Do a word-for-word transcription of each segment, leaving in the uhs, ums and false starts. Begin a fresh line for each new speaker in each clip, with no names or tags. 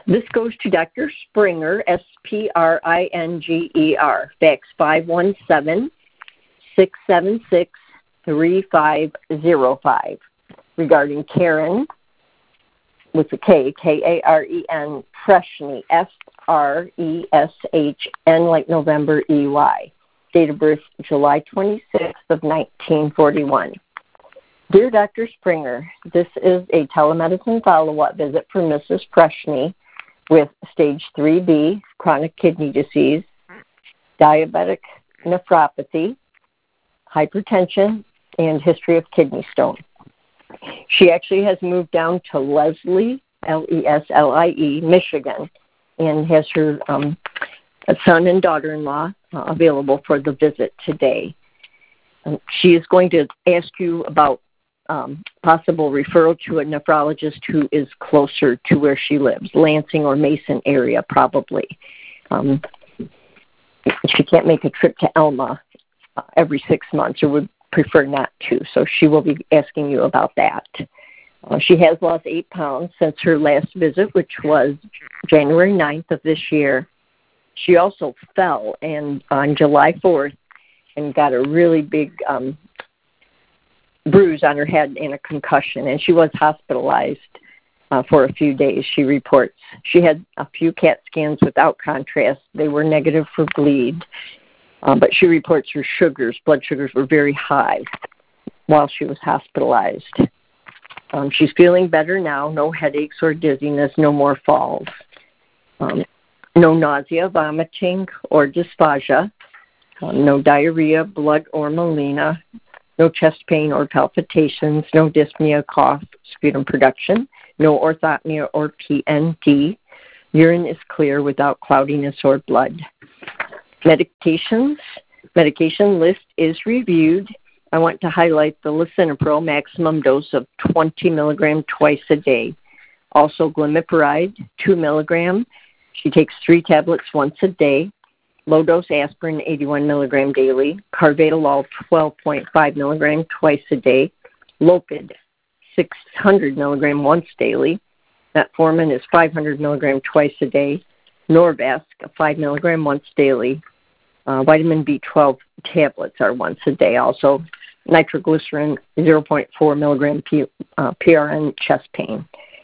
This goes to Doctor Springer, S P R I N G E R, fax five one seven, six seven six, three five zero five, regarding Karen, with a K, K A R E N, Freshny, F R E S H N like November, E Y. Date of birth, July twenty-sixth of nineteen forty-one. Dear Doctor Springer, this is a telemedicine follow-up visit for Missus Freshny with stage three B, chronic kidney disease, diabetic nephropathy, hypertension, and history of kidney stone. She actually has moved down to Leslie, L E S L I E, Michigan, and has her um, son and daughter-in-law uh, available for the visit today. Um, she is going to ask you about um, possible referral to a nephrologist who is closer to where she lives, Lansing or Mason area probably. Um, she can't make a trip to Elma uh, every six months or would prefer not to, so she will be asking you about that. Uh, she has lost eight pounds since her last visit, which was January ninth of this year. She also fell and on July fourth and got a really big um, bruise on her head and a concussion, and she was hospitalized uh, for a few days, she reports. She had a few CAT scans without contrast. They were negative for bleed, uh, but she reports her sugars, blood sugars, were very high while she was hospitalized. Um, she's feeling better now, no headaches or dizziness, no more falls. Um, no nausea, vomiting, or dysphagia, uh, no diarrhea, blood or melena, no chest pain or palpitations, no dyspnea, cough, sputum production, no orthopnea or P N D. Urine is clear without cloudiness or blood. Medications, medication list is reviewed. I want to highlight the lisinopril maximum dose of twenty milligrams twice a day. Also glimepiride, two milligrams. She takes three tablets once a day. Low-dose aspirin, eighty-one milligrams daily. Carvedilol, twelve point five milligrams twice a day. Lopid, six hundred milligrams once daily. Metformin is five hundred milligrams twice a day. Norvasc, five milligrams once daily. Uh, vitamin B twelve tablets are once a day. Also, nitroglycerin, zero point four milligrams P, uh, P R N, chest pain.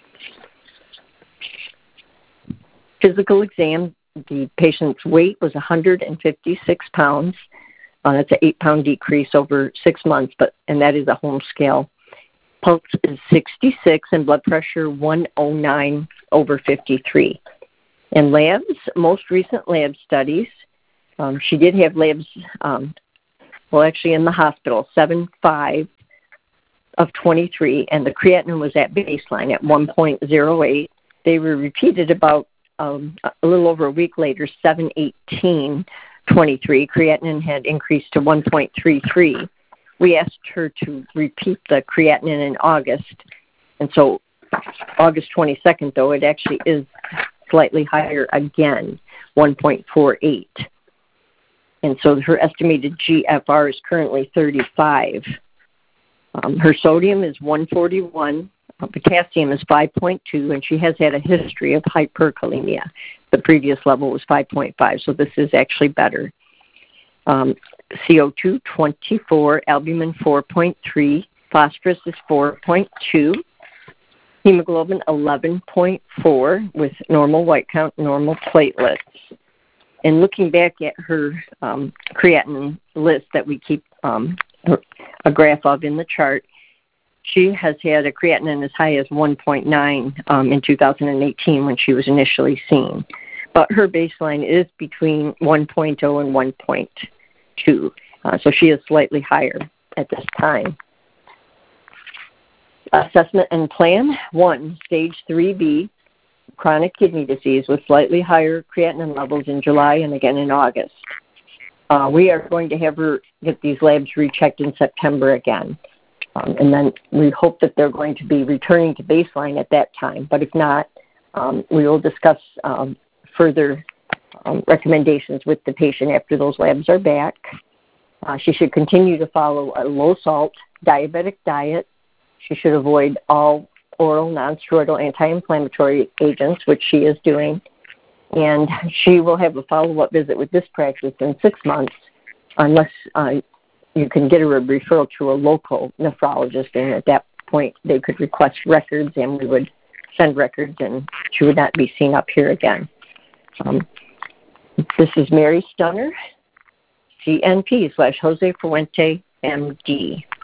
Physical exam, the patient's weight was one hundred fifty-six pounds. Uh, that's an eight-pound decrease over six months, but and that is a home scale. Pulse is sixty-six and blood pressure one oh nine over fifty-three. And labs, most recent lab studies, um, she did have labs, um, well, actually in the hospital, seven five of twenty-three, and the creatinine was at baseline at one point oh eight. They were repeated about um, a little over a week later, seven eighteen twenty-three. Creatinine had increased to one point three three. We asked her to repeat the creatinine in August, and so August twenty-second, though, it actually is slightly higher again, one point four eight. And so her estimated G F R is currently thirty-five. Um, her sodium is one forty-one, uh, potassium is five point two, and she has had a history of hyperkalemia. The previous level was five point five, so this is actually better. Um, C O two, twenty-four, albumin, four point three, phosphorus is four point two, hemoglobin, eleven point four, with normal white count, normal platelets. And looking back at her um, creatinine list that we keep um, a graph of in the chart, she has had a creatinine as high as one point nine um, in two thousand eighteen when she was initially seen. But her baseline is between one point oh and one point two, uh, so she is slightly higher at this time. Assessment and plan, one, stage three B, chronic kidney disease with slightly higher creatinine levels in July and again in August. Uh, we are going to have her get these labs rechecked in September again. Um, and then we hope that they're going to be returning to baseline at that time. But if not, um, we will discuss um, further um, recommendations with the patient after those labs are back. Uh, she should continue to follow a low-salt, diabetic diet. She should avoid all oral nonsteroidal anti-inflammatory agents, which she is doing. And she will have a follow-up visit with this practice in six months unless uh, you can get her a referral to a local nephrologist. And at that point, they could request records, and we would send records, and she would not be seen up here again. Um, this is Mary Stunner, C N P slash Jose Fuente, M D.